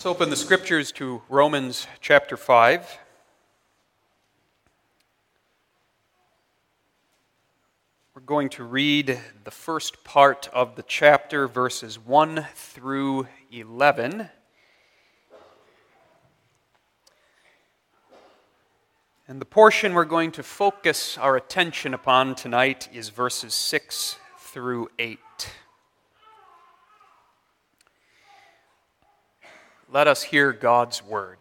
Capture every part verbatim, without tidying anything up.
Let's open the scriptures to Romans chapter five. We're going to read the first part of the chapter, verses one through eleven. And the portion we're going to focus our attention upon tonight is verses six through eight. Let us hear God's word.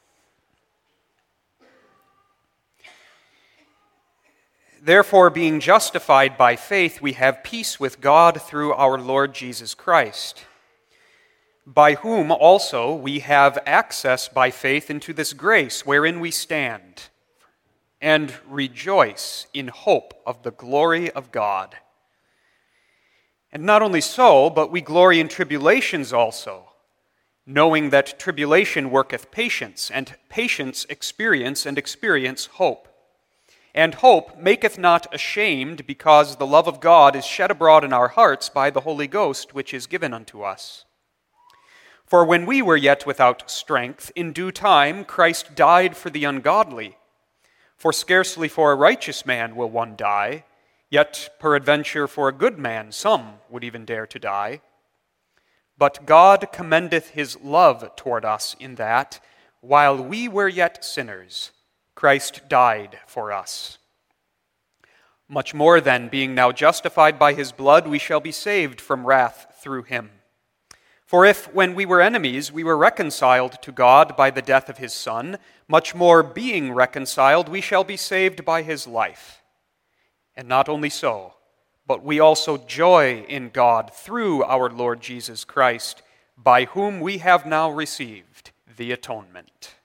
Therefore, being justified by faith, we have peace with God through our Lord Jesus Christ, by whom also we have access by faith into this grace wherein we stand, and rejoice in hope of the glory of God. And not only so, but we glory in tribulations also, knowing that tribulation worketh patience, and patience experience, and experience hope. And hope maketh not ashamed, because the love of God is shed abroad in our hearts by the Holy Ghost, which is given unto us. For when we were yet without strength, in due time Christ died for the ungodly. For scarcely for a righteous man will one die, yet peradventure for a good man some would even dare to die. But God commendeth his love toward us in that, while we were yet sinners, Christ died for us. Much more then, being now justified by his blood, we shall be saved from wrath through him. For if, when we were enemies, we were reconciled to God by the death of his Son, much more, being reconciled, we shall be saved by his life. And not only so, but we also joy in God through our Lord Jesus Christ, by whom we have now received the atonement.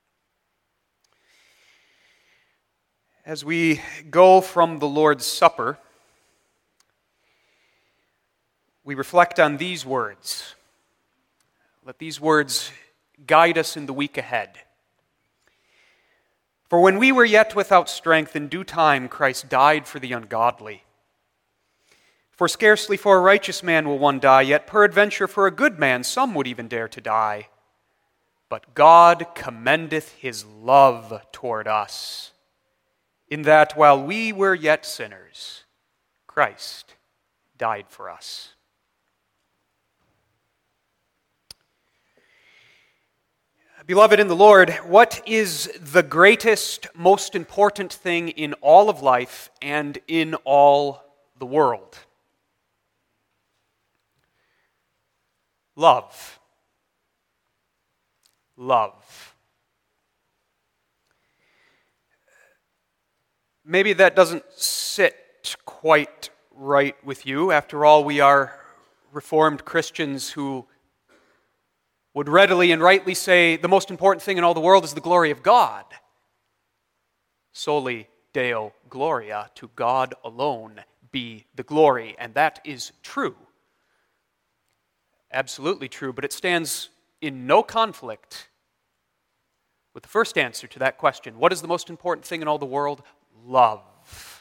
As we go from the Lord's Supper, we reflect on these words. Let these words guide us in the week ahead. For when we were yet without strength, in due time Christ died for the ungodly. For scarcely for a righteous man will one die, yet peradventure for a good man some would even dare to die. But God commendeth his love toward us, in that while we were yet sinners, Christ died for us. Beloved in the Lord, what is the greatest, most important thing in all of life and in all the world? Love. Love. Maybe that doesn't sit quite right with you. After all, we are Reformed Christians who would readily and rightly say the most important thing in all the world is the glory of God. Soli Deo Gloria, to God alone be the glory, and that is true. Absolutely true, but it stands in no conflict with the first answer to that question. What is the most important thing in all the world? Love.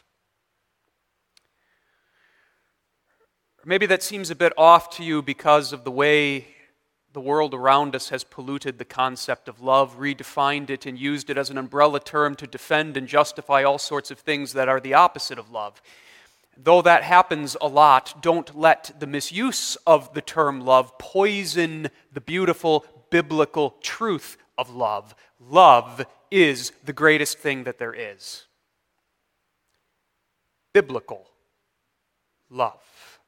Maybe that seems a bit off to you because of the way the world around us has polluted the concept of love, redefined it, and used it as an umbrella term to defend and justify all sorts of things that are the opposite of love. Though that happens a lot, don't let the misuse of the term love poison the beautiful biblical truth of love. Love is the greatest thing that there is. Biblical love.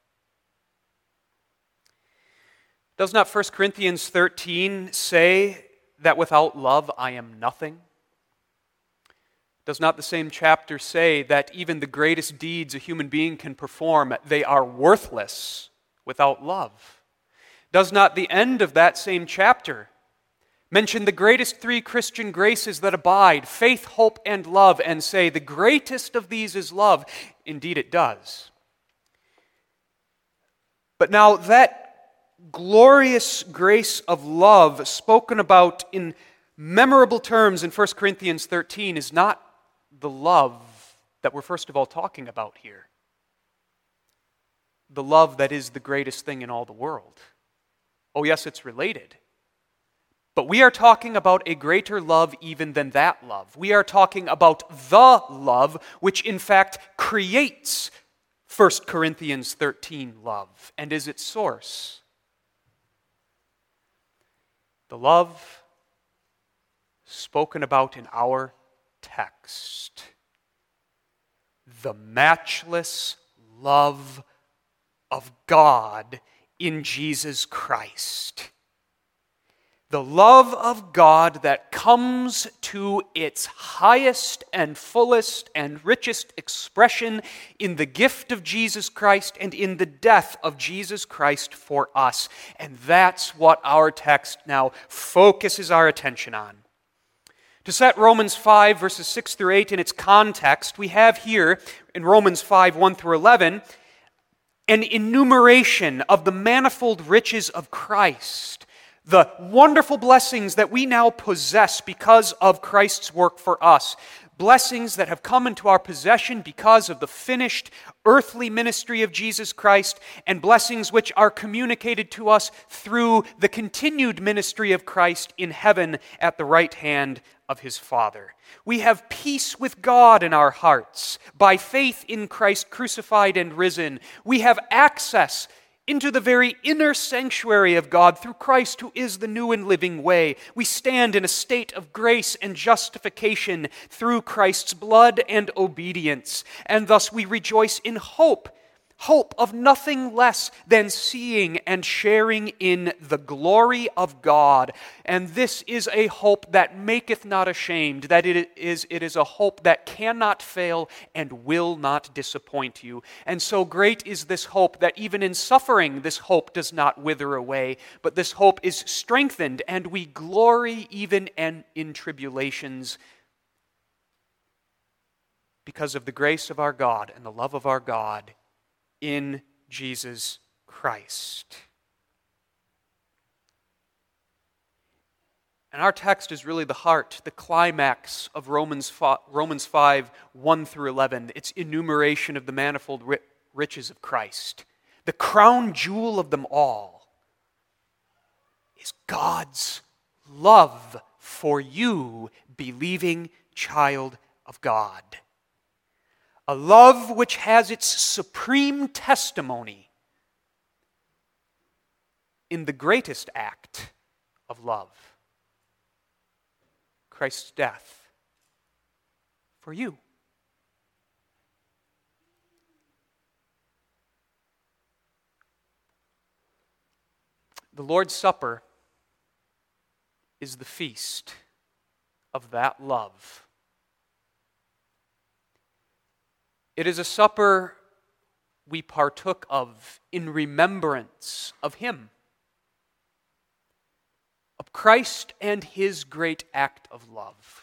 Does not First Corinthians thirteen say that without love I am nothing? Does not the same chapter say that even the greatest deeds a human being can perform, they are worthless without love? Does not the end of that same chapter mention the greatest three Christian graces that abide, faith, hope, and love, and say the greatest of these is love? Indeed it does. But now that glorious grace of love spoken about in memorable terms in First Corinthians thirteen is not the love that we're first of all talking about here. The love that is the greatest thing in all the world. Oh yes, it's related. But we are talking about a greater love even than that love. We are talking about the love which in fact creates First Corinthians thirteen love and is its source. The love spoken about in our text. The matchless love of God in Jesus Christ. The love of God that comes to its highest and fullest and richest expression in the gift of Jesus Christ and in the death of Jesus Christ for us. And that's what our text now focuses our attention on. To set Romans five, verses six through eight in its context, we have here in Romans five, one through eleven, an enumeration of the manifold riches of Christ, the wonderful blessings that we now possess because of Christ's work for us, blessings that have come into our possession because of the finished earthly ministry of Jesus Christ, and blessings which are communicated to us through the continued ministry of Christ in heaven at the right hand of his Father. We have peace with God in our hearts by faith in Christ crucified and risen. We have access into the very inner sanctuary of God through Christ, who is the new and living way. We stand in a state of grace and justification through Christ's blood and obedience, and thus we rejoice in hope, hope of nothing less than seeing and sharing in the glory of God. And this is a hope that maketh not ashamed, that it is, it is a hope that cannot fail and will not disappoint you. And so great is this hope that even in suffering, this hope does not wither away, but this hope is strengthened, and we glory even in, in tribulations because of the grace of our God and the love of our God in Jesus Christ. And our text is really the heart, the climax of Romans five, one through eleven. Its enumeration of the manifold riches of Christ. The crown jewel of them all is God's love for you, believing child of God. A love which has its supreme testimony in the greatest act of love, Christ's death for you. The Lord's Supper is the feast of that love. It is a supper we partook of in remembrance of Him, of Christ and His great act of love.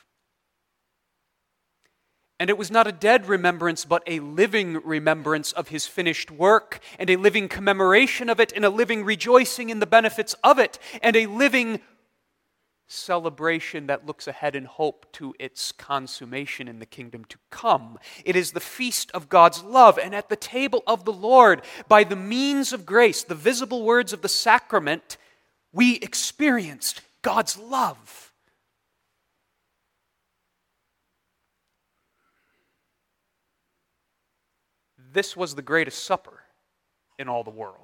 And it was not a dead remembrance, but a living remembrance of His finished work, and a living commemoration of it, and a living rejoicing in the benefits of it, and a living celebration that looks ahead in hope to its consummation in the kingdom to come. It is the feast of God's love, and at the table of the Lord, by the means of grace, the visible words of the sacrament, we experienced God's love. This was the greatest supper in all the world.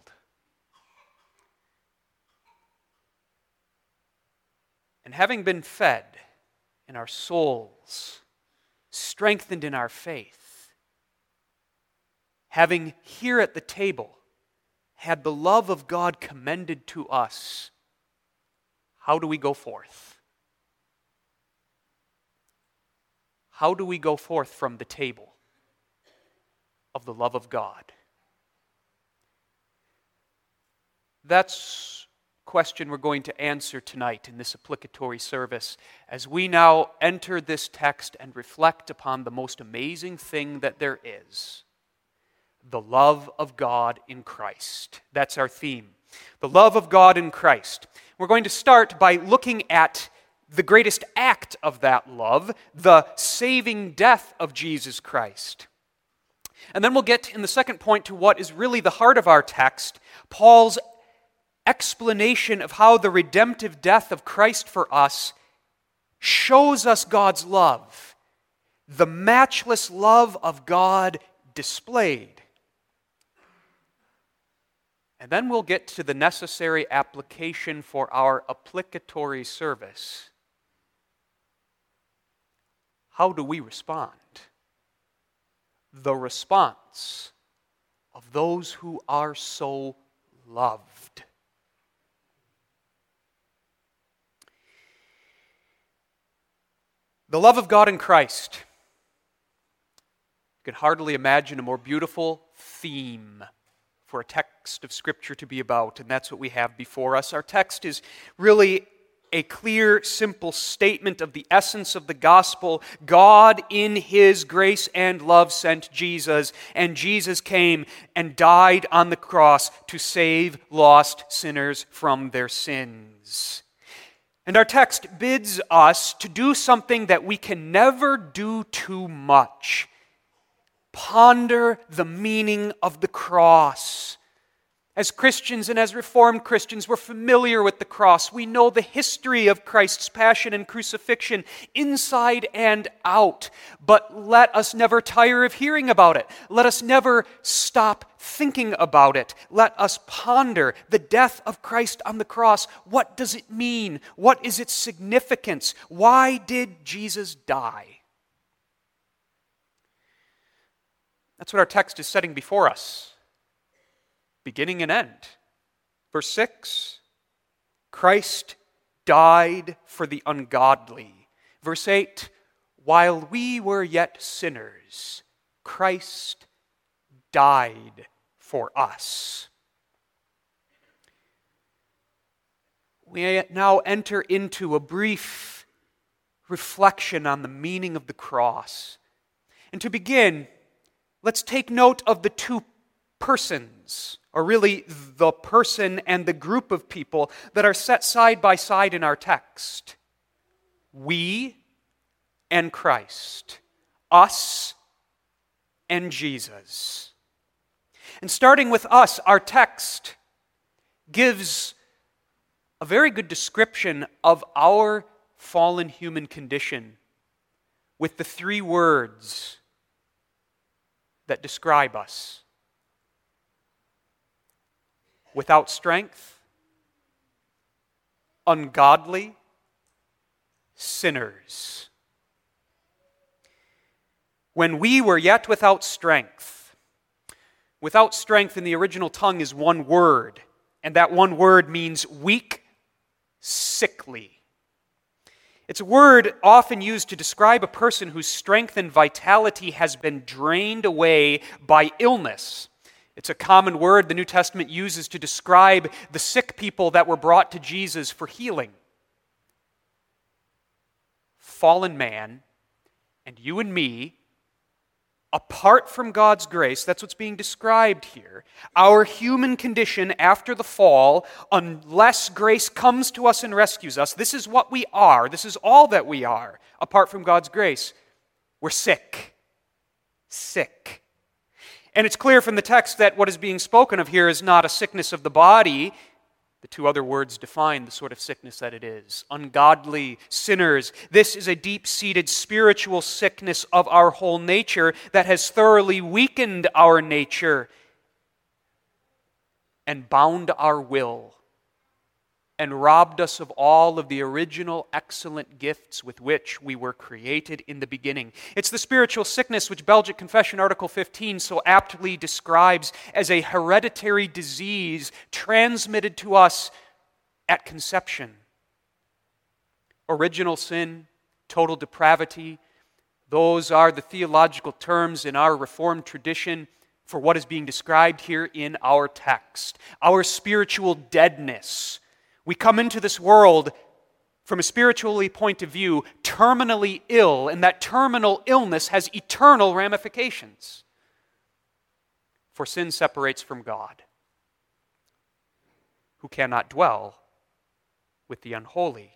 And having been fed in our souls, strengthened in our faith, having here at the table had the love of God commended to us, how do we go forth? How do we go forth from the table of the love of God? That's question we're going to answer tonight in this applicatory service as we now enter this text and reflect upon the most amazing thing that there is, the love of God in Christ. That's our theme, the love of God in Christ. We're going to start by looking at the greatest act of that love, the saving death of Jesus Christ. And then we'll get in the second point to what is really the heart of our text, Paul's explanation of how the redemptive death of Christ for us shows us God's love, the matchless love of God displayed. And then we'll get to the necessary application for our applicatory service. How do we respond? The response of those who are so loved. The love of God in Christ. You can hardly imagine a more beautiful theme for a text of Scripture to be about, and that's what we have before us. Our text is really a clear, simple statement of the essence of the gospel. God, in His grace and love, sent Jesus, and Jesus came and died on the cross to save lost sinners from their sins. And our text bids us to do something that we can never do too much. Ponder the meaning of the cross. As Christians and as Reformed Christians, we're familiar with the cross. We know the history of Christ's passion and crucifixion inside and out. But let us never tire of hearing about it. Let us never stop thinking about it. Let us ponder the death of Christ on the cross. What does it mean? What is its significance? Why did Jesus die? That's what our text is setting before us. Beginning and end. Verse six, Christ died for the ungodly. Verse eight, while we were yet sinners, Christ died for us. We now enter into a brief reflection on the meaning of the cross. And to begin, let's take note of the two persons, or really the person and the group of people that are set side by side in our text. We and Christ. Us and Jesus. And starting with us, our text gives a very good description of our fallen human condition with the three words that describe us. Without strength, ungodly, sinners. When we were yet without strength, without strength in the original tongue is one word, and that one word means weak, sickly. It's a word often used to describe a person whose strength and vitality has been drained away by illness. It's a common word the New Testament uses to describe the sick people that were brought to Jesus for healing. Fallen man, and you and me, apart from God's grace, that's what's being described here, our human condition after the fall, unless grace comes to us and rescues us, this is what we are, this is all that we are, apart from God's grace. We're sick. Sick. And it's clear from the text that what is being spoken of here is not a sickness of the body. The two other words define the sort of sickness that it is. Ungodly, sinners. This is a deep-seated spiritual sickness of our whole nature that has thoroughly weakened our nature and bound our will and robbed us of all of the original excellent gifts with which we were created in the beginning. It's the spiritual sickness which Belgic Confession Article fifteen so aptly describes as a hereditary disease transmitted to us at conception. Original sin, total depravity, those are the theological terms in our Reformed tradition for what is being described here in our text. Our spiritual deadness. We come into this world from a spiritually point of view terminally ill, and that terminal illness has eternal ramifications. For sin separates from God, who cannot dwell with the unholy.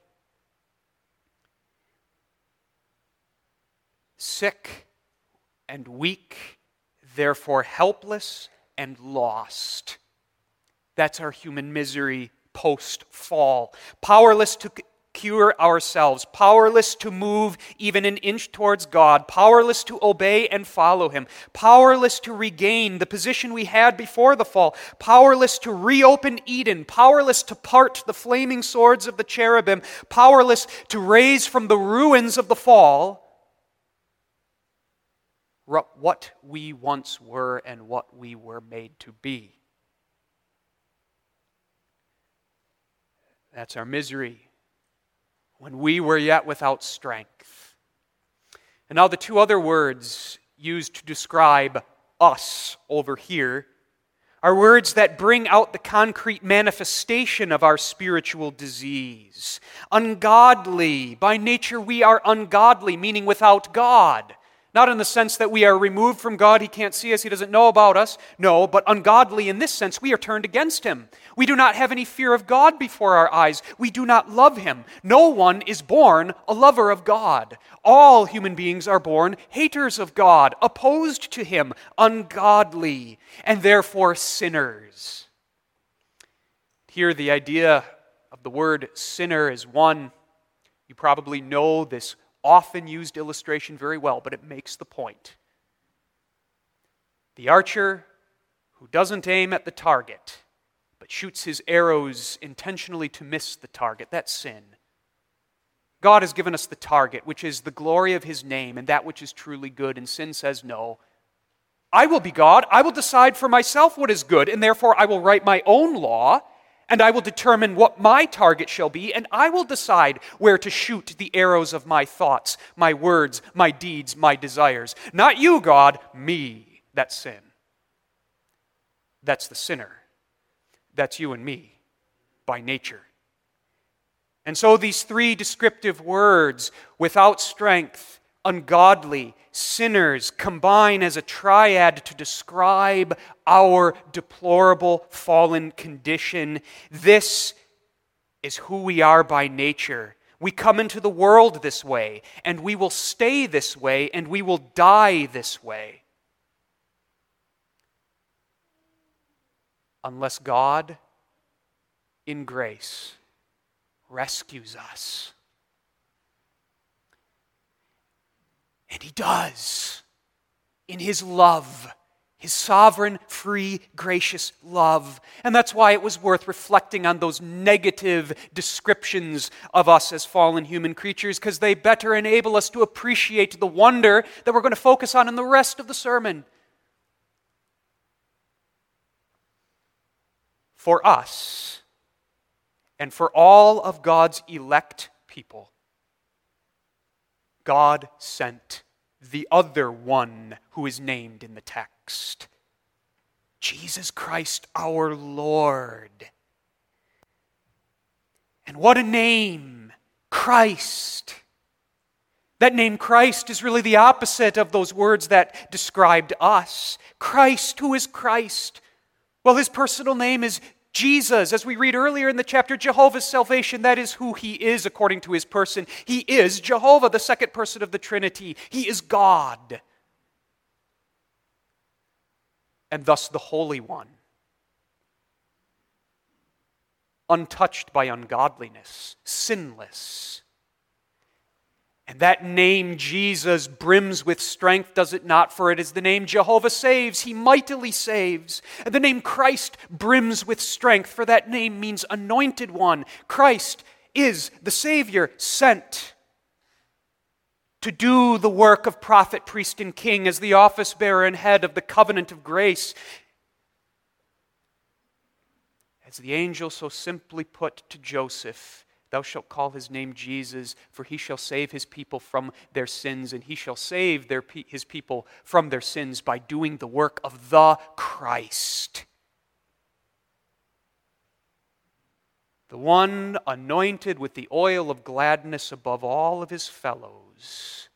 Sick and weak, therefore helpless and lost. That's our human misery post-fall. Powerless to cure ourselves, powerless to move even an inch towards God, powerless to obey and follow Him, powerless to regain the position we had before the fall, powerless to reopen Eden, powerless to part the flaming swords of the cherubim, powerless to raise from the ruins of the fall what we once were and what we were made to be. That's our misery. When we were yet without strength. And now the two other words used to describe us over here are words that bring out the concrete manifestation of our spiritual disease. Ungodly. By nature we are ungodly, meaning without God. Not in the sense that we are removed from God, He can't see us, He doesn't know about us. No, but ungodly in this sense, we are turned against Him. We do not have any fear of God before our eyes. We do not love Him. No one is born a lover of God. All human beings are born haters of God, opposed to Him, ungodly, and therefore sinners. Here the idea of the word sinner is one. You probably know this often used illustration very well, but it makes the point. The archer who doesn't aim at the target, but shoots his arrows intentionally to miss the target, that's sin. God has given us the target, which is the glory of His name and that which is truly good, and sin says no. I will be God, I will decide for myself what is good, and therefore I will write my own law, and I will determine what my target shall be, and I will decide where to shoot the arrows of my thoughts, my words, my deeds, my desires. Not you, God, me. That's sin. That's the sinner. That's you and me, by nature. And so these three descriptive words, without strength, ungodly, sinners, combine as a triad to describe our deplorable fallen condition. This is who we are by nature. We come into the world this way, and we will stay this way, and we will die this way. Unless God, in grace, rescues us. And He does, in His love, His sovereign, free, gracious love. And that's why it was worth reflecting on those negative descriptions of us as fallen human creatures, because they better enable us to appreciate the wonder that we're going to focus on in the rest of the sermon. For us, and for all of God's elect people, God sent the other one who is named in the text, Jesus Christ our Lord. And what a name, Christ. That name Christ is really the opposite of those words that described us. Christ, who is Christ? Well, His personal name is Jesus. As we read earlier in the chapter, Jehovah's salvation, that is who He is according to His person. He is Jehovah, the second person of the Trinity. He is God. And thus the Holy One. Untouched by ungodliness, sinless. And that name Jesus brims with strength, does it not? For it is the name Jehovah saves. He mightily saves. And the name Christ brims with strength, for that name means anointed one. Christ is the Savior sent to do the work of prophet, priest, and king as the office bearer and head of the covenant of grace. As the angel so simply put to Joseph, thou shalt call his name Jesus, for he shall save his people from their sins, and he shall save their, his people from their sins by doing the work of the Christ. The one anointed with the oil of gladness above all of his fellows,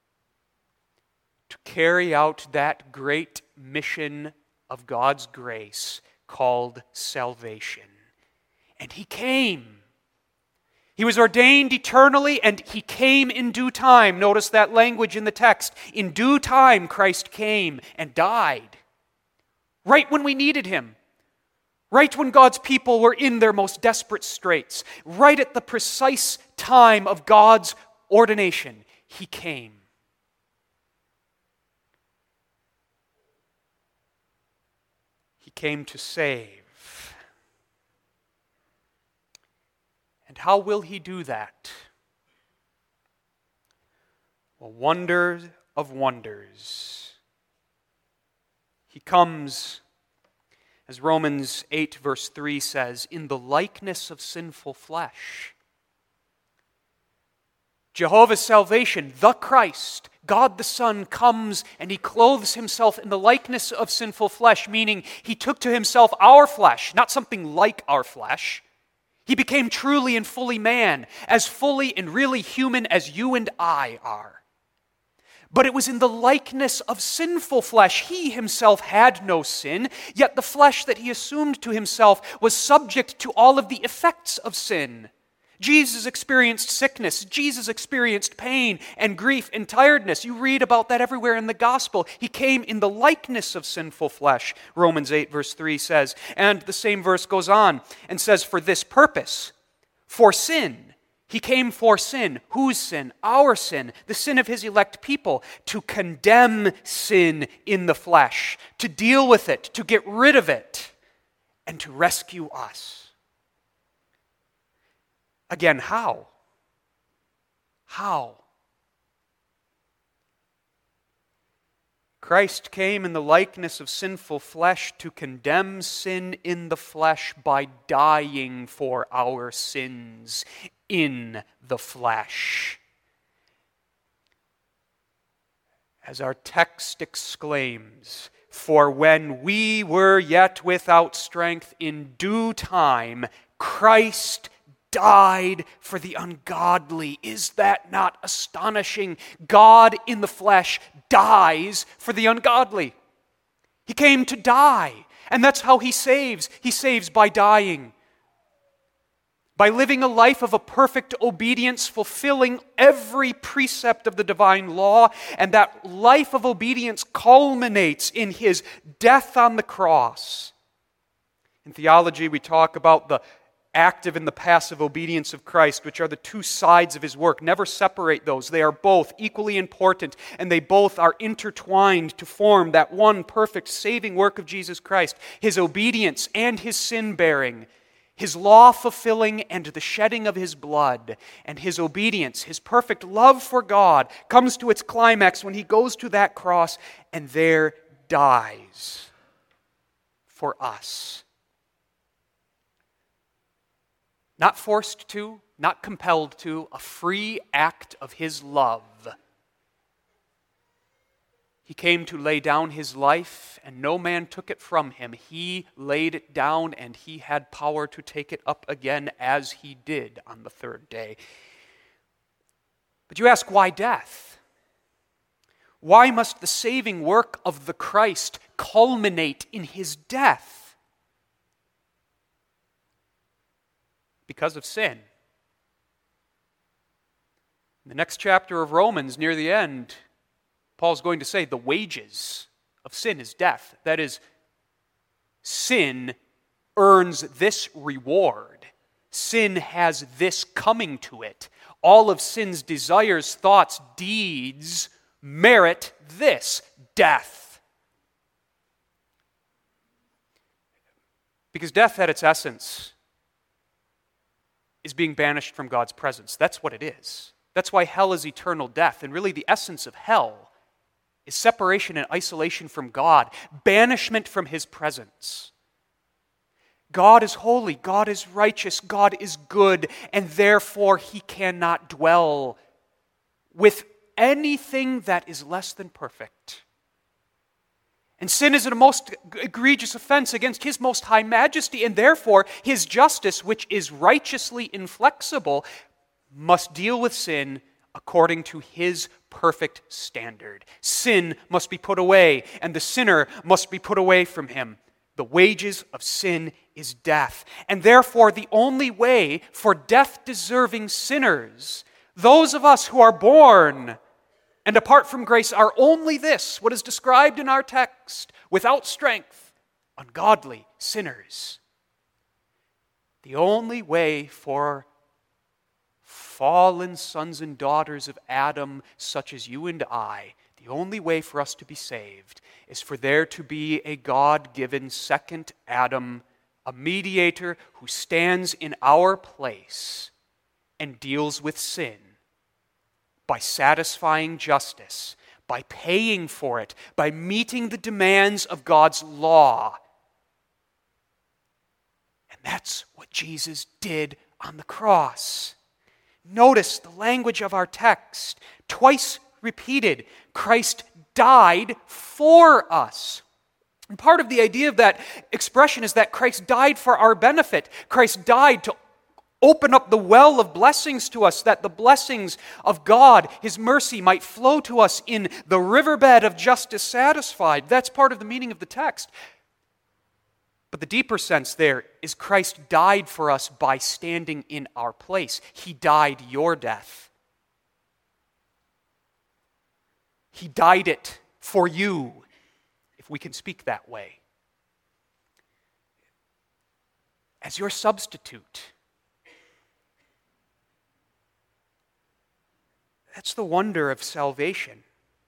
to carry out that great mission of God's grace called salvation. And he came. He was ordained eternally, and he came in due time. Notice that language in the text. In due time, Christ came and died. Right when we needed him. Right when God's people were in their most desperate straits, right at the precise time of God's ordination, he came. He came to save. And how will he do that? Well, wonder of wonders. He comes, as Romans eight verse three says, in the likeness of sinful flesh. Jehovah's salvation, the Christ, God the Son, comes and he clothes himself in the likeness of sinful flesh, meaning he took to himself our flesh, not something like our flesh. He became truly and fully man, as fully and really human as you and I are. But it was in the likeness of sinful flesh. He himself had no sin, yet the flesh that he assumed to himself was subject to all of the effects of sin. Jesus experienced sickness. Jesus experienced pain and grief and tiredness. You read about that everywhere in the gospel. He came in the likeness of sinful flesh, Romans eight verse three says. And the same verse goes on and says, for this purpose, for sin. He came for sin. Whose sin? Our sin, the sin of his elect people, to condemn sin in the flesh, to deal with it, to get rid of it, and to rescue us. Again, how? How? Christ came in the likeness of sinful flesh to condemn sin in the flesh by dying for our sins in the flesh. As our text exclaims, for when we were yet without strength, in due time, Christ died for the ungodly. Is that not astonishing? God in the flesh dies for the ungodly. He came to die, and that's how he saves. He saves by dying. By living a life of a perfect obedience, fulfilling every precept of the divine law, and that life of obedience culminates in his death on the cross. In theology, we talk about the active and the passive obedience of Christ, which are the two sides of his work. Never separate those. They are both equally important, and they both are intertwined to form that one perfect saving work of Jesus Christ, his obedience and his sin-bearing, his law-fulfilling and the shedding of his blood, and his obedience, his perfect love for God, comes to its climax when he goes to that cross and there dies for us. Not forced to, not compelled to, a free act of his love. He came to lay down his life, and no man took it from him. He laid it down, and he had power to take it up again, as he did on the third day. But you ask, why death? Why must the saving work of the Christ culminate in his death? Because of sin. In the next chapter of Romans, near the end, Paul's going to say the wages of sin is death. That is, sin earns this reward. Sin has this coming to it. All of sin's desires, thoughts, deeds merit this, death. Because death at its essence is being banished from God's presence. That's what it is. That's why hell is eternal death. And really the essence of hell is separation and isolation from God, banishment from his presence. God is holy, God is righteous, God is good, and therefore he cannot dwell with anything that is less than perfect. And sin is a most egregious offense against his most high majesty, and therefore his justice, which is righteously inflexible, must deal with sin according to his perfect standard. Sin must be put away, and the sinner must be put away from him. The wages of sin is death. And therefore the only way for death-deserving sinners, those of us who are born and apart from grace, are only this, what is described in our text, without strength, ungodly sinners. The only way for fallen sons and daughters of Adam, such as you and I, the only way for us to be saved is for there to be a God-given second Adam, a mediator who stands in our place and deals with sin by satisfying justice, by paying for it, by meeting the demands of God's law. And that's what Jesus did on the cross. Notice the language of our text, twice repeated. Christ died for us. And part of the idea of that expression is that Christ died for our benefit. Christ died to open up the well of blessings to us, that the blessings of God, His mercy, might flow to us in the riverbed of justice satisfied. That's part of the meaning of the text. But the deeper sense there is Christ died for us by standing in our place. He died your death. He died it for you, if we can speak that way. As your substitute. That's the wonder of salvation.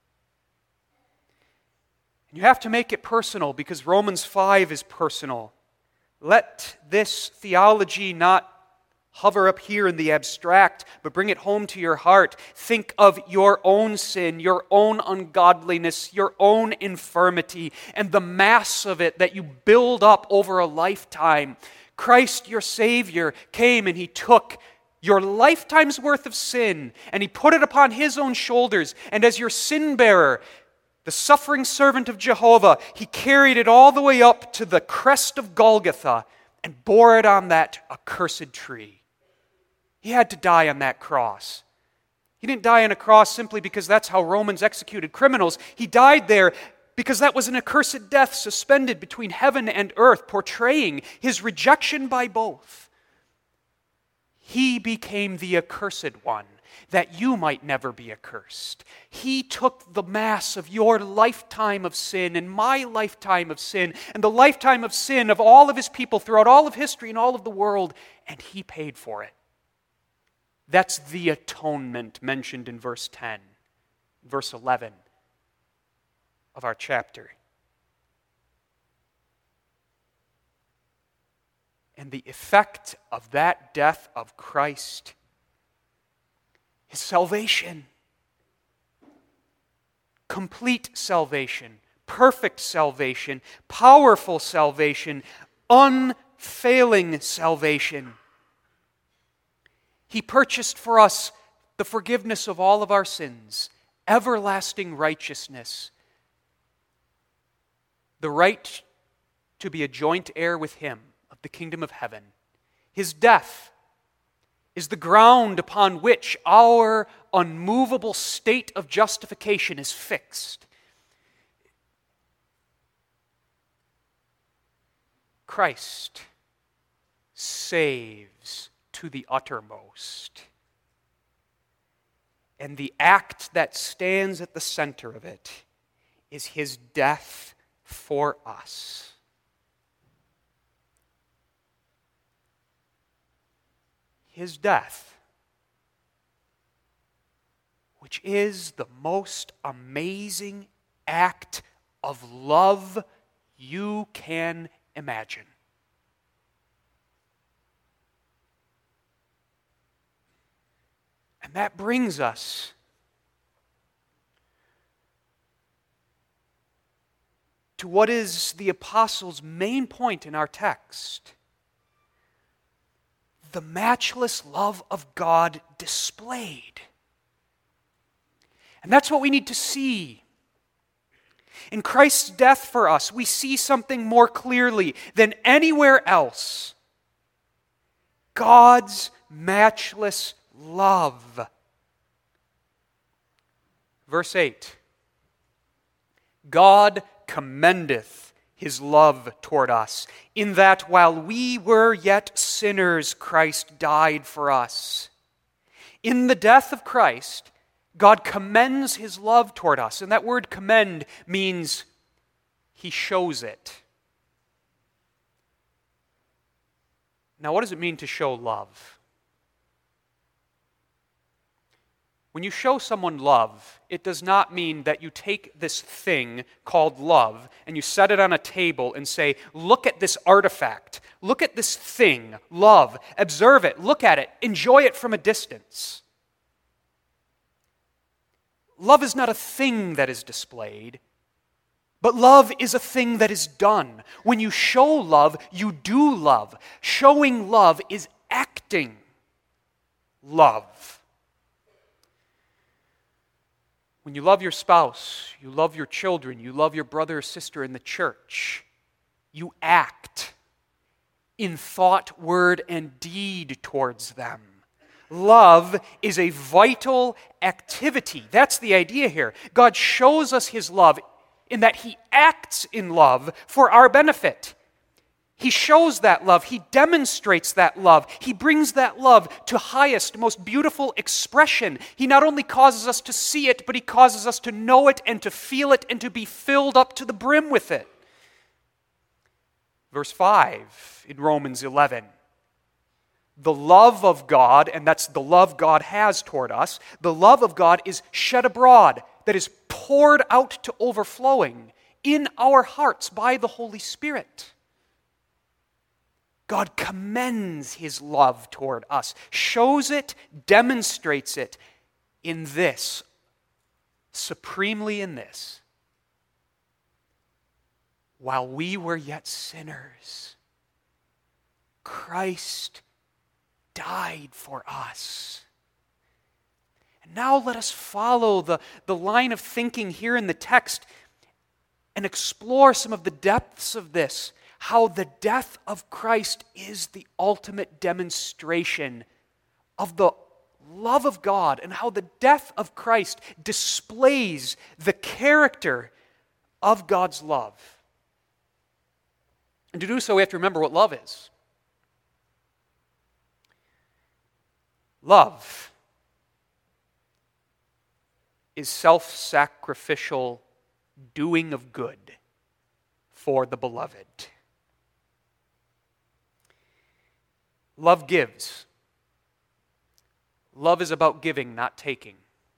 And you have to make it personal because Romans five is personal. Let this theology not hover up here in the abstract, but bring it home to your heart. Think of your own sin, your own ungodliness, your own infirmity, and the mass of it that you build up over a lifetime. Christ, your Savior, came and He took your lifetime's worth of sin and He put it upon His own shoulders. And as your sin bearer, the suffering servant of Jehovah, He carried it all the way up to the crest of Golgotha and bore it on that accursed tree. He had to die on that cross. He didn't die on a cross simply because that's how Romans executed criminals. He died there because that was an accursed death suspended between heaven and earth, portraying His rejection by both. He became the accursed one, that you might never be accursed. He took the mass of your lifetime of sin and my lifetime of sin and the lifetime of sin of all of His people throughout all of history and all of the world, and He paid for it. That's the atonement mentioned in verse ten, verse eleven of our chapter. And the effect of that death of Christ is salvation. Complete salvation, perfect salvation, powerful salvation, unfailing salvation. He purchased for us the forgiveness of all of our sins, everlasting righteousness, the right to be a joint heir with Him of the kingdom of heaven. His death is the ground upon which our unmovable state of justification is fixed. Christ saves to the uttermost. And the act that stands at the center of it is His death for us. His death, which is the most amazing act of love you can imagine. And that brings us to what is the apostle's main point in our text. The matchless love of God displayed. And that's what we need to see. In Christ's death for us, we see something more clearly than anywhere else. God's matchless love. Verse eight. God commendeth His love toward us, in that while we were yet sinners, Christ died for us. In the death of Christ, God commends His love toward us. And that word commend means He shows it. Now, what does it mean to show love? When you show someone love, it does not mean that you take this thing called love and you set it on a table and say, look at this artifact, look at this thing, love, observe it, look at it, enjoy it from a distance. Love is not a thing that is displayed, but love is a thing that is done. When you show love, you do love. Showing love is acting love. When you love your spouse, you love your children, you love your brother or sister in the church, you act in thought, word, and deed towards them. Love is a vital activity. That's the idea here. God shows us His love in that He acts in love for our benefit. He shows that love. He demonstrates that love. He brings that love to highest, most beautiful expression. He not only causes us to see it, but He causes us to know it and to feel it and to be filled up to the brim with it. Verse five in Romans eleven. The love of God, and that's the love God has toward us, the love of God is shed abroad, that is poured out to overflowing in our hearts by the Holy Spirit. God commends His love toward us, shows it, demonstrates it in this, supremely in this. While we were yet sinners, Christ died for us. And now let us follow the, the line of thinking here in the text and explore some of the depths of this. How the death of Christ is the ultimate demonstration of the love of God, and how the death of Christ displays the character of God's love. And to do so, we have to remember what love is. Love is self-sacrificial doing of good for the beloved. Love gives. Love is about giving, not taking.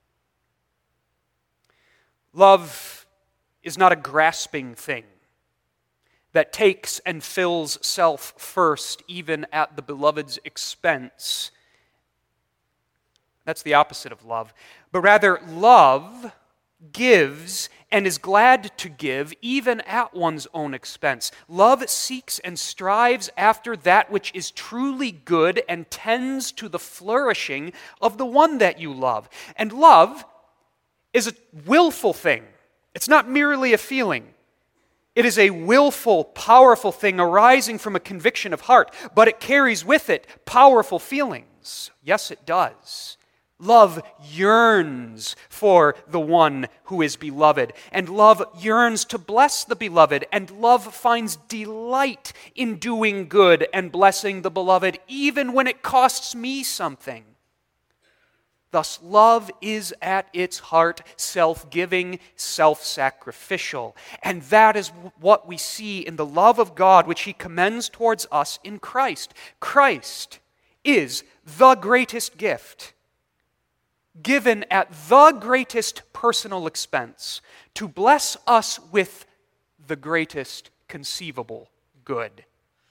Love is not a grasping thing that takes and fills self first, even at the beloved's expense. That's the opposite of love. But rather, love gives and is glad to give even at one's own expense. Love seeks and strives after that which is truly good and tends to the flourishing of the one that you love. And love is a willful thing. It's not merely a feeling. It is a willful, powerful thing arising from a conviction of heart, but it carries with it powerful feelings. Yes, it does. Love yearns for the one who is beloved, and love yearns to bless the beloved, and love finds delight in doing good and blessing the beloved, even when it costs me something. Thus, love is at its heart self-giving, self-sacrificial, and that is what we see in the love of God which He commends towards us in Christ. Christ is the greatest gift, given at the greatest personal expense to bless us with the greatest conceivable good.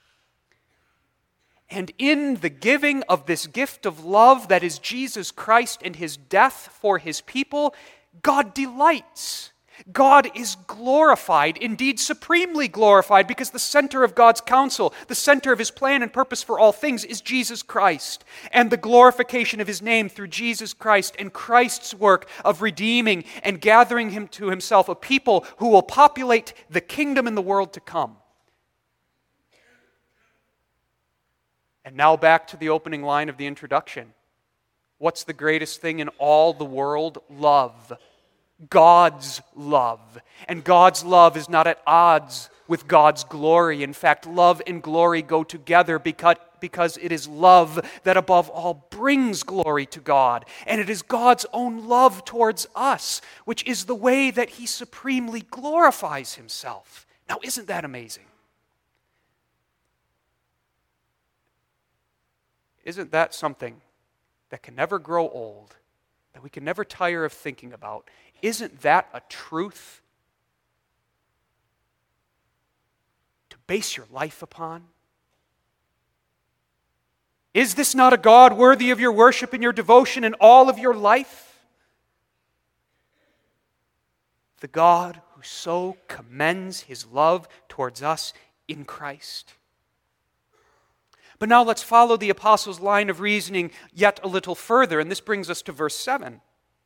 And in the giving of this gift of love that is Jesus Christ and His death for His people, God delights. God is glorified, indeed supremely glorified, because the center of God's counsel, the center of His plan and purpose for all things is Jesus Christ, and the glorification of His name through Jesus Christ and Christ's work of redeeming and gathering Him to Himself a people who will populate the kingdom in the world to come. And now back to the opening line of the introduction. What's the greatest thing in all the world? Love. God's love. And God's love is not at odds with God's glory. In fact, love and glory go together because, because it is love that above all brings glory to God. And it is God's own love towards us, which is the way that He supremely glorifies Himself. Now, isn't that amazing? Isn't that something that can never grow old, that we can never tire of thinking about? Isn't that a truth to base your life upon? Is this not a God worthy of your worship and your devotion in all of your life? The God who so commends His love towards us in Christ. But now let's follow the apostle's line of reasoning yet a little further, and this brings us to verse seven.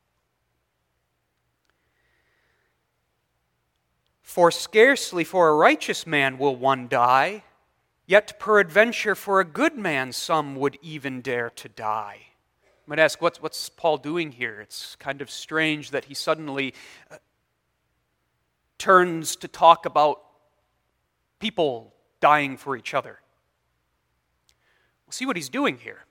For scarcely for a righteous man will one die, yet peradventure for a good man some would even dare to die. I might ask, what's, what's Paul doing here? It's kind of strange that he suddenly uh, turns to talk about people dying for each other. We'll see what he's doing here.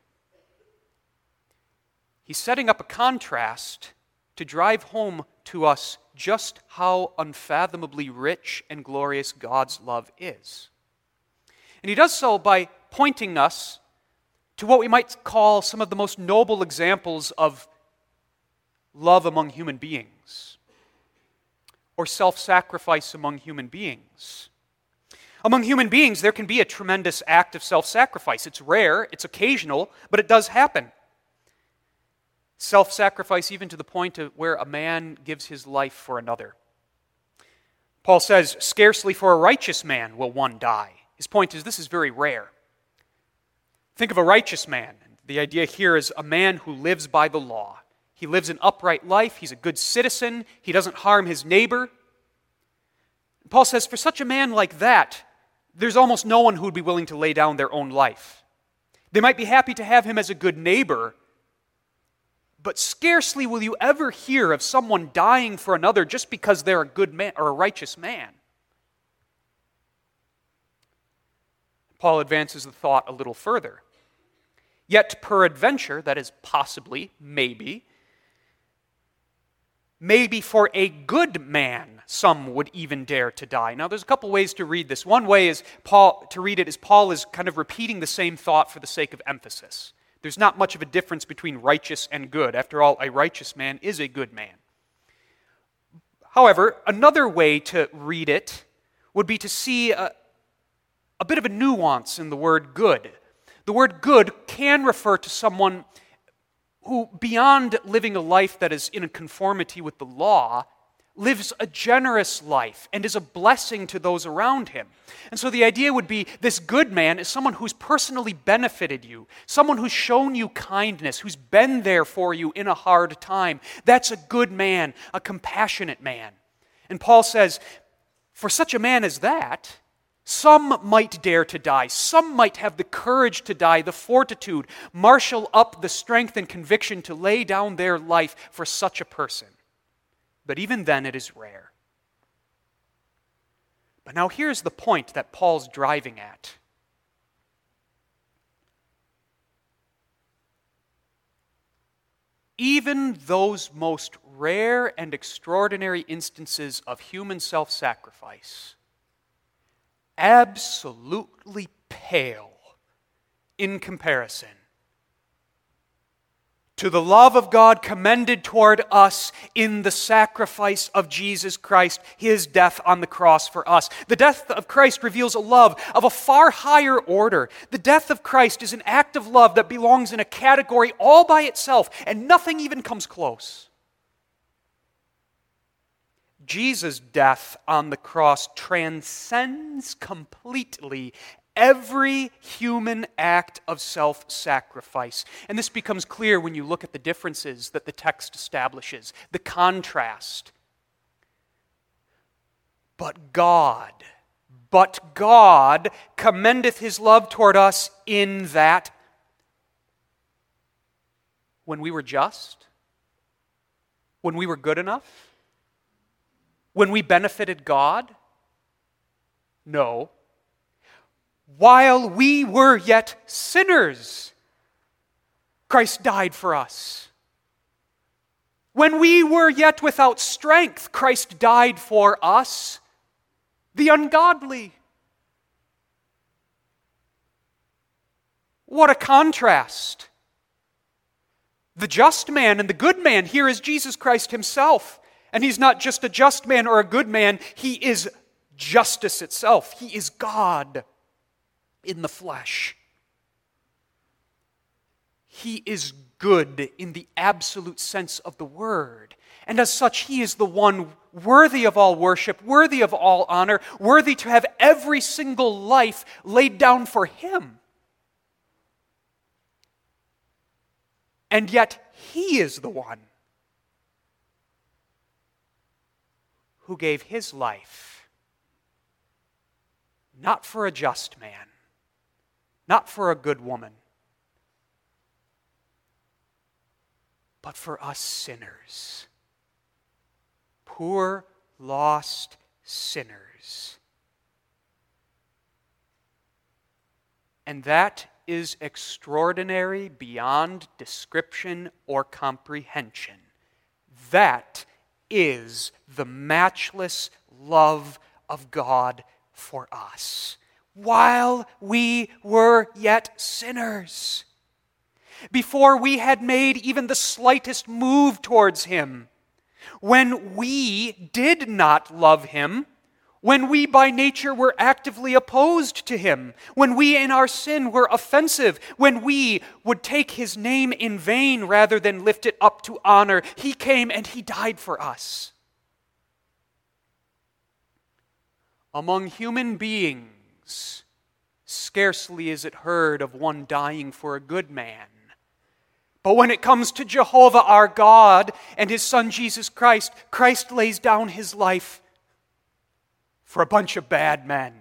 He's setting up a contrast to drive home to us just how unfathomably rich and glorious God's love is. And he does so by pointing us to what we might call some of the most noble examples of love among human beings, or self-sacrifice among human beings. Among human beings, there can be a tremendous act of self-sacrifice. It's rare, it's occasional, but it does happen. Self-sacrifice even to the point of where a man gives his life for another. Paul says, scarcely for a righteous man will one die. His point is, this is very rare. Think of a righteous man. The idea here is a man who lives by the law. He lives an upright life. He's a good citizen. He doesn't harm his neighbor. Paul says, for such a man like that, there's almost no one who would be willing to lay down their own life. They might be happy to have him as a good neighbor, but scarcely will you ever hear of someone dying for another just because they're a good man or a righteous man. Paul advances the thought a little further. Yet peradventure, that is possibly, maybe, maybe for a good man, some would even dare to die. Now, there's a couple ways to read this. One way is Paul to read it is Paul is kind of repeating the same thought for the sake of emphasis. There's not much of a difference between righteous and good. After all, a righteous man is a good man. However, another way to read it would be to see a, a bit of a nuance in the word good. The word good can refer to someone who, beyond living a life that is in conformity with the law, lives a generous life and is a blessing to those around him. And so the idea would be this good man is someone who's personally benefited you, someone who's shown you kindness, who's been there for you in a hard time. That's a good man, a compassionate man. And Paul says, for such a man as that, some might dare to die. Some might have the courage to die, the fortitude, marshal up the strength and conviction to lay down their life for such a person. But even then, it is rare. But now here's the point that Paul's driving at. Even those most rare and extraordinary instances of human self-sacrifice absolutely pale in comparison to the love of God commended toward us in the sacrifice of Jesus Christ, His death on the cross for us. The death of Christ reveals a love of a far higher order. The death of Christ is an act of love that belongs in a category all by itself, and nothing even comes close. Jesus' death on the cross transcends completely every human act of self-sacrifice. And this becomes clear when you look at the differences that the text establishes, the contrast. But God, but God commendeth His love toward us in that when we were just, when we were good enough, when we benefited God? No. While we were yet sinners, Christ died for us. When we were yet without strength, Christ died for us, the ungodly. What a contrast! The just man and the good man here is Jesus Christ himself. And he's not just a just man or a good man, he is justice itself. He is God in the flesh. He is good in the absolute sense of the word. And as such, he is the one worthy of all worship, worthy of all honor, worthy to have every single life laid down for him. And yet, he is the one who gave his life not for a just man, not for a good woman, but for us sinners, poor, lost sinners. And that is extraordinary beyond description or comprehension. That is the matchless love of God for us, while we were yet sinners. Before we had made even the slightest move towards him, when we did not love him, when we by nature were actively opposed to him, when we in our sin were offensive, when we would take his name in vain rather than lift it up to honor, he came and he died for us. Among human beings, scarcely is it heard of one dying for a good man. But when it comes to Jehovah our God and his Son Jesus Christ, Christ lays down his life for a bunch of bad men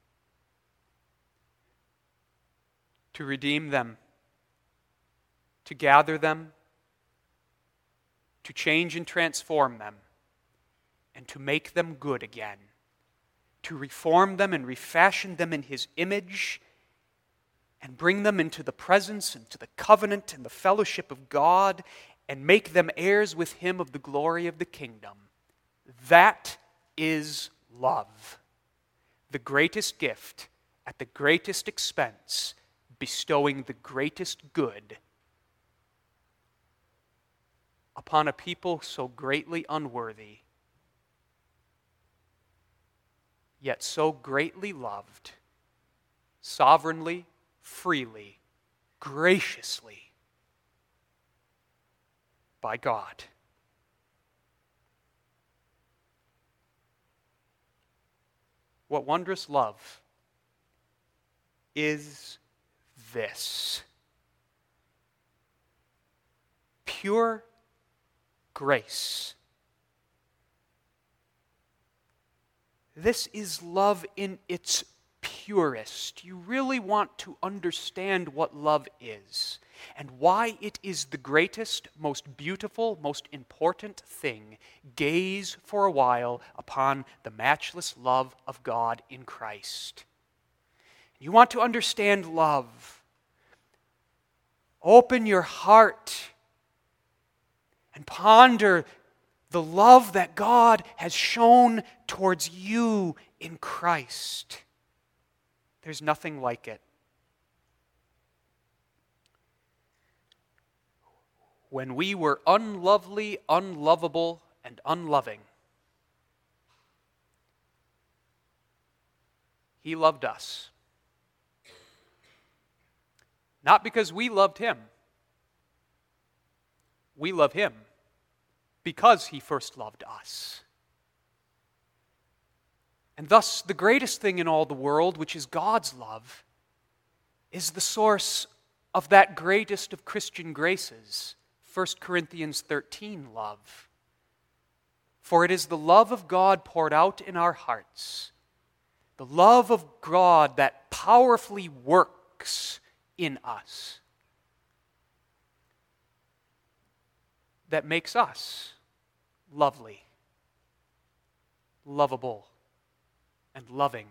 to redeem them, to gather them, to change and transform them, and to make them good again, to reform them and refashion them in his image, and bring them into the presence and to the covenant and the fellowship of God, and make them heirs with him of the glory of the kingdom. That is love. The greatest gift at the greatest expense, bestowing the greatest good upon a people so greatly unworthy, yet so greatly loved, sovereignly, freely, graciously by God. What wondrous love is this? Pure grace. This is love in its purest. You really want to understand what love is and why it is the greatest, most beautiful, most important thing. Gaze for a while upon the matchless love of God in Christ. You want to understand love. Open your heart and ponder the love that God has shown towards you in Christ. There's nothing like it. When we were unlovely, unlovable, and unloving, he loved us. Not because we loved him. We love him because he first loved us. And thus, the greatest thing in all the world, which is God's love, is the source of that greatest of Christian graces, First Corinthians thirteen love. For it is the love of God poured out in our hearts, the love of God that powerfully works in us, that makes us lovely, lovable, and loving.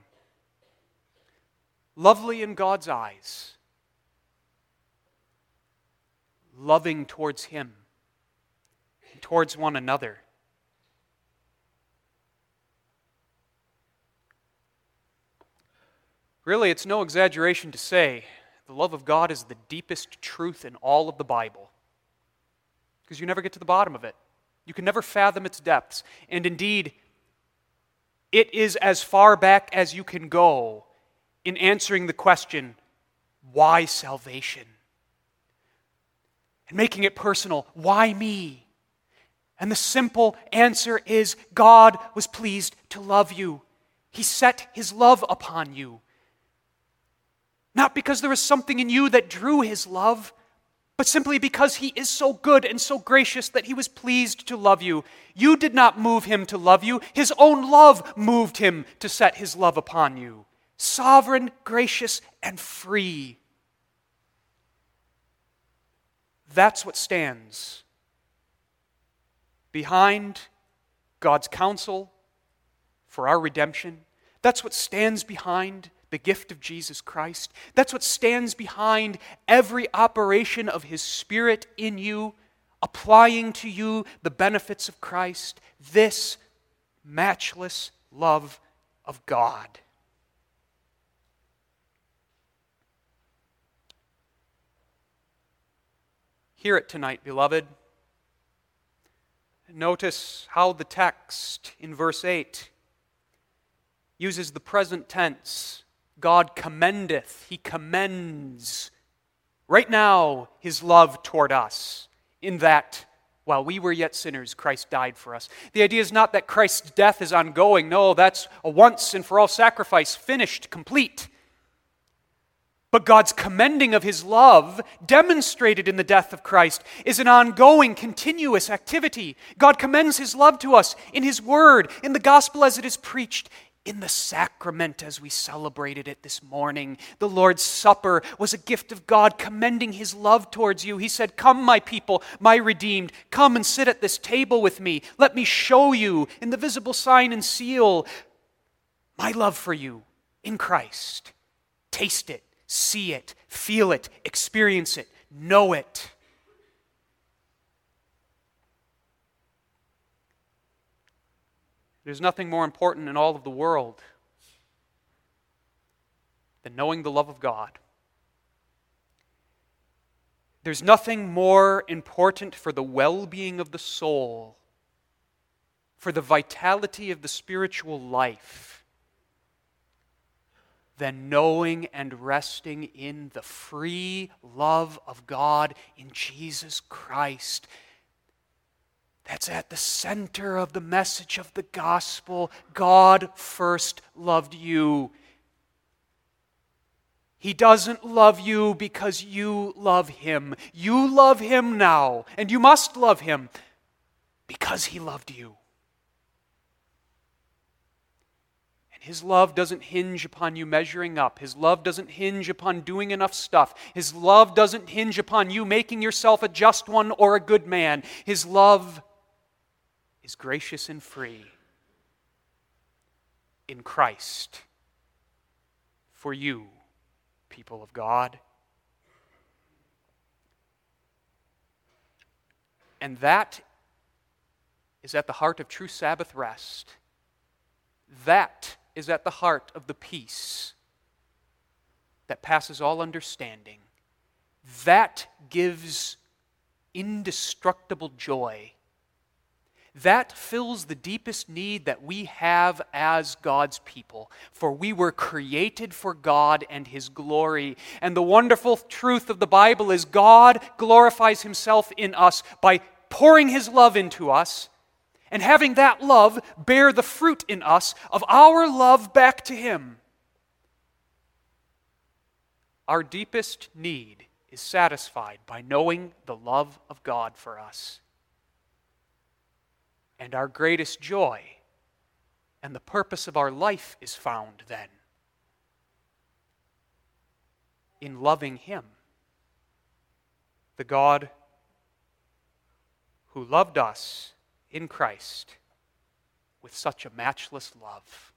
Lovely in God's eyes, loving towards him and towards one another. Really, it's no exaggeration to say the love of God is the deepest truth in all of the Bible. Because you never get to the bottom of it. You can never fathom its depths. And indeed, it is as far back as you can go in answering the question, why salvation? And making it personal, why me? And the simple answer is, God was pleased to love you. He set His love upon you. Not because there was something in you that drew His love, but simply because He is so good and so gracious that He was pleased to love you. You did not move Him to love you. His own love moved Him to set His love upon you. Sovereign, gracious, and free. That's what stands behind God's counsel for our redemption. That's what stands behind the gift of Jesus Christ. That's what stands behind every operation of His Spirit in you, applying to you the benefits of Christ. This matchless love of God. Hear it tonight, beloved. Notice how the text in verse eight uses the present tense. God commendeth, He commends right now His love toward us, in that while we were yet sinners, Christ died for us. The idea is not that Christ's death is ongoing. No, that's a once and for all sacrifice, finished, complete. But God's commending of His love, demonstrated in the death of Christ, is an ongoing, continuous activity. God commends His love to us in His Word, in the gospel as it is preached, in the sacrament as we celebrated it this morning. The Lord's Supper was a gift of God commending His love towards you. He said, "Come, my people, my redeemed, come and sit at this table with me. Let me show you in the visible sign and seal my love for you in Christ. Taste it. See it, feel it, experience it, know it." There's nothing more important in all of the world than knowing the love of God. There's nothing more important for the well-being of the soul, for the vitality of the spiritual life, than knowing and resting in the free love of God in Jesus Christ. That's at the center of the message of the gospel. God first loved you. He doesn't love you because you love Him. You love Him now, and you must love Him because He loved you. His love doesn't hinge upon you measuring up. His love doesn't hinge upon doing enough stuff. His love doesn't hinge upon you making yourself a just one or a good man. His love is gracious and free in Christ for you, people of God. And that is at the heart of true Sabbath rest. That is at the heart of the peace that passes all understanding. That gives indestructible joy. That fills the deepest need that we have as God's people. For we were created for God and His glory. And the wonderful truth of the Bible is God glorifies Himself in us by pouring His love into us, and having that love bear the fruit in us of our love back to Him. Our deepest need is satisfied by knowing the love of God for us. And our greatest joy and the purpose of our life is found then in loving Him, the God who loved us in Christ with such a matchless love.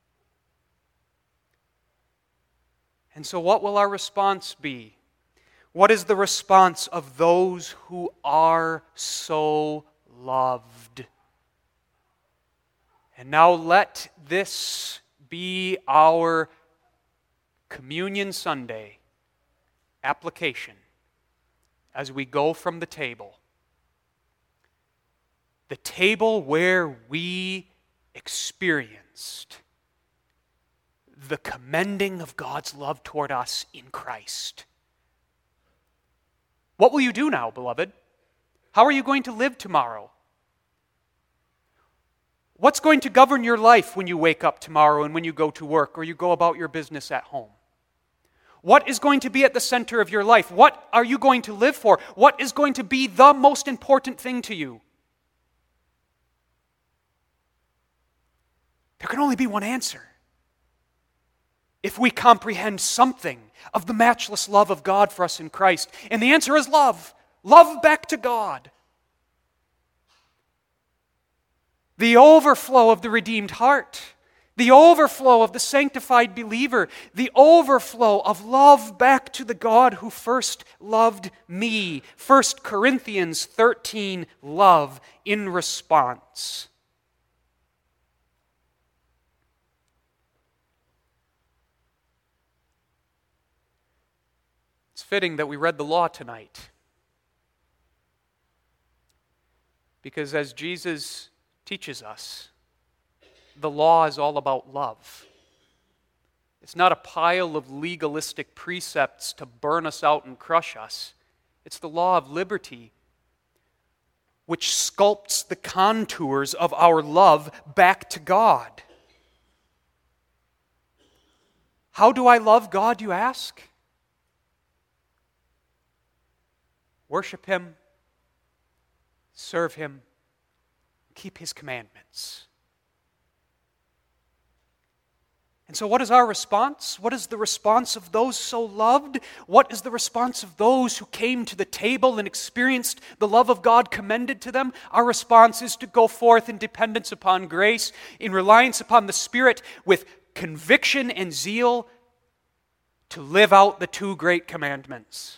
And so what will our response be? What is the response of those who are so loved? And now let this be our Communion Sunday, application as we go from the table. The table where we experienced the commending of God's love toward us in Christ. What will you do now, beloved? How are you going to live tomorrow? What's going to govern your life when you wake up tomorrow and when you go to work or you go about your business at home? What is going to be at the center of your life? What are you going to live for? What is going to be the most important thing to you? There can only be one answer. If we comprehend something of the matchless love of God for us in Christ, and the answer is love. Love back to God. The overflow of the redeemed heart, the overflow of the sanctified believer, the overflow of love back to the God who first loved me. First Corinthians thirteen, love in response. It's fitting that we read the law tonight, because as Jesus teaches us, the law is all about love. It's not a pile of legalistic precepts to burn us out and crush us. It's the law of liberty, which sculpts the contours of our love back to God. How do I love God, you ask? Worship Him, serve Him, keep His commandments. And so what is our response? What is the response of those so loved? What is the response of those who came to the table and experienced the love of God commended to them? Our response is to go forth in dependence upon grace, in reliance upon the Spirit, with conviction and zeal, to live out the two great commandments.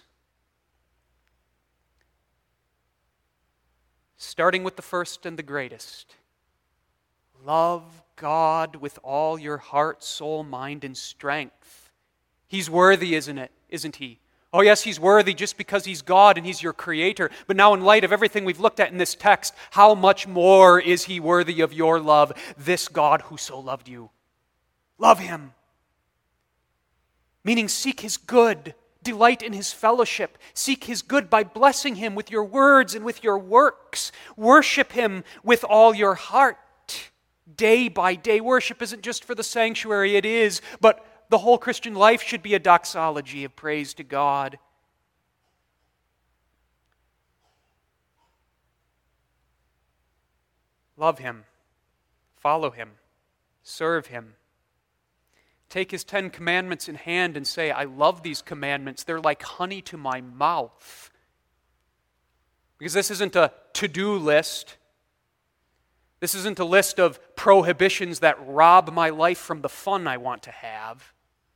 Starting with the first and the greatest. Love God with all your heart, soul, mind, and strength. He's worthy, isn't it? Isn't He? Oh yes, He's worthy just because He's God and He's your Creator. But now in light of everything we've looked at in this text, how much more is He worthy of your love, this God who so loved you? Love Him. Meaning seek His good. Delight in His fellowship. Seek His good by blessing Him with your words and with your works. Worship Him with all your heart. Day by day. Worship isn't just for the sanctuary, it is, but the whole Christian life should be a doxology of praise to God. Love Him. Follow Him. Serve Him. Take His Ten Commandments in hand and say, I love these commandments. They're like honey to my mouth. Because this isn't a to-do list. This isn't a list of prohibitions that rob my life from the fun I want to have.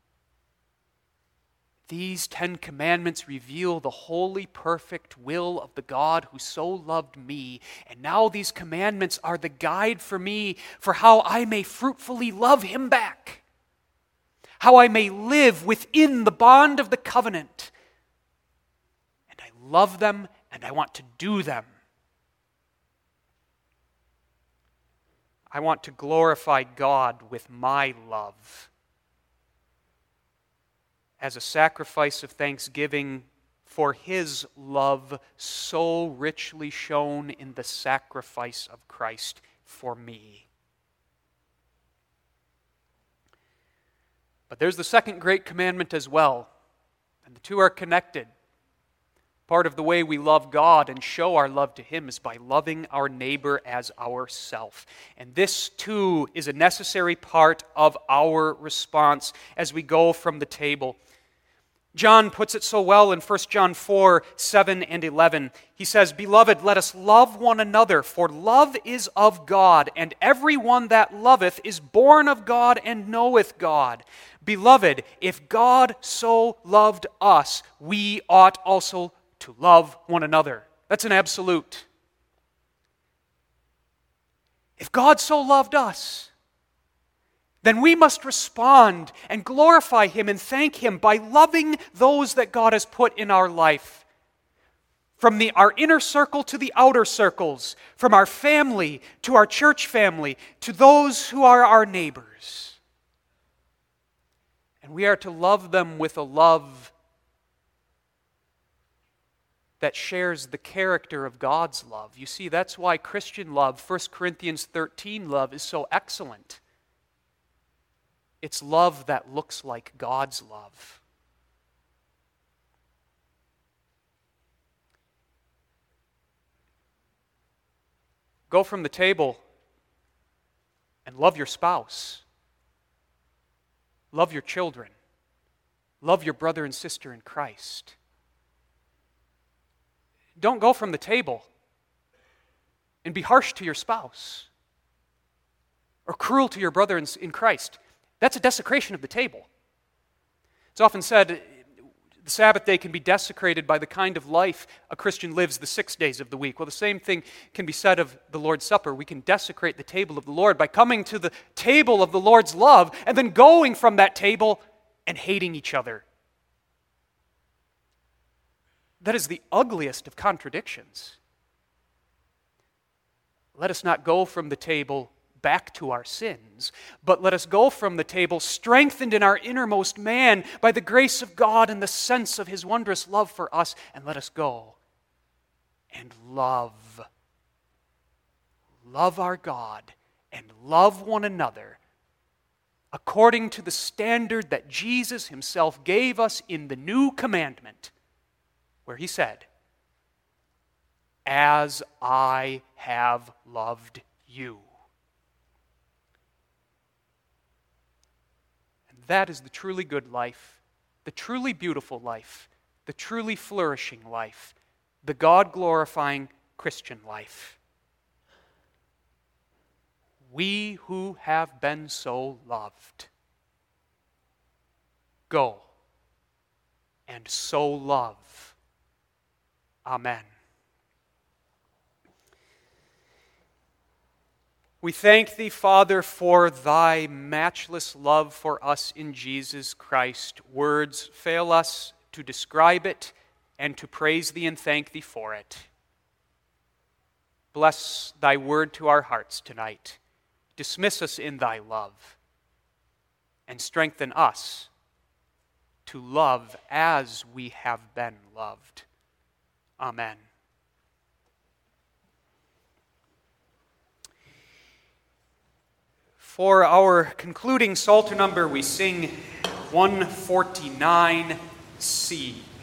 These Ten Commandments reveal the holy, perfect will of the God who so loved me. And now these commandments are the guide for me for how I may fruitfully love Him back. How I may live within the bond of the covenant. And I love them and I want to do them. I want to glorify God with my love as a sacrifice of thanksgiving for His love so richly shown in the sacrifice of Christ for me. But there's the second great commandment as well, and the two are connected. Part of the way we love God and show our love to Him is by loving our neighbor as ourself. And this too is a necessary part of our response as we go from the table. John puts it so well in First John four, seven and eleven. He says, Beloved, let us love one another, for love is of God, and every one that loveth is born of God and knoweth God. Beloved, if God so loved us, we ought also to love one another. That's an absolute. If God so loved us, then we must respond and glorify Him and thank Him by loving those that God has put in our life. From the, our inner circle to the outer circles, from our family to our church family, to those who are our neighbors. And we are to love them with a love that shares the character of God's love. You see, that's why Christian love, First Corinthians thirteen love, is so excellent. It's love that looks like God's love. Go from the table and love your spouse. Love your children. Love your brother and sister in Christ. Don't go from the table and be harsh to your spouse or cruel to your brother in Christ. That's a desecration of the table. It's often said the Sabbath day can be desecrated by the kind of life a Christian lives the six days of the week. Well, the same thing can be said of the Lord's Supper. We can desecrate the table of the Lord by coming to the table of the Lord's love and then going from that table and hating each other. That is the ugliest of contradictions. Let us not go from the table back to our sins, but let us go from the table strengthened in our innermost man by the grace of God and the sense of His wondrous love for us, and let us go and love. Love our God and love one another according to the standard that Jesus Himself gave us in the new commandment, where He said, "As I have loved you." That is the truly good life, the truly beautiful life, the truly flourishing life, the God-glorifying Christian life. We who have been so loved, go and so love. Amen. We thank Thee, Father, for Thy matchless love for us in Jesus Christ. Words fail us to describe it and to praise Thee and thank Thee for it. Bless Thy word to our hearts tonight. Dismiss us in Thy love and strengthen us to love as we have been loved. Amen. For our concluding Psalter number, we sing one forty-nine C.